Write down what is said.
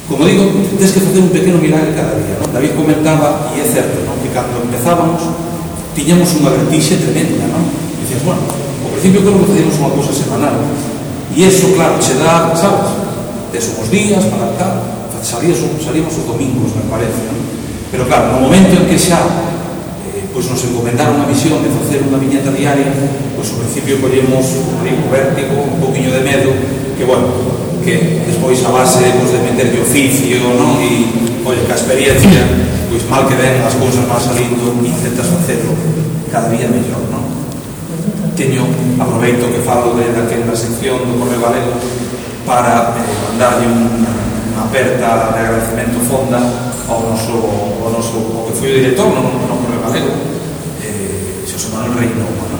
Como digo, tens que facer un pequeno milagre cada día, non? David comentaba, e é certo, non? Que cando empezábamos tiñamos unha vertixe tremenda, non? E dicías, bueno, ao principio creo que facíamos unha cousa semanal e iso, claro, che dá, sabes, tes uns días para adaptar, salíamos os domingos, me parece, non? Pero claro, no momento en que xa pois nos encomendaron a misión de facer unha viñeta diaria, pois ao principio collemos un vértigo, un poquinho de medo, que, bueno, que despois a base pois, de meter de oficio, non? E, oye, que a experiencia, pois mal que ven as cousas van salindo, intentas facerlo cada día mellor, non? Aproveito que falo daquela sección do Correo Galego para mandarlle unha aperta de agradecemento fonda ao que foi o director no Correo Galego, Xosé Manuel Reino,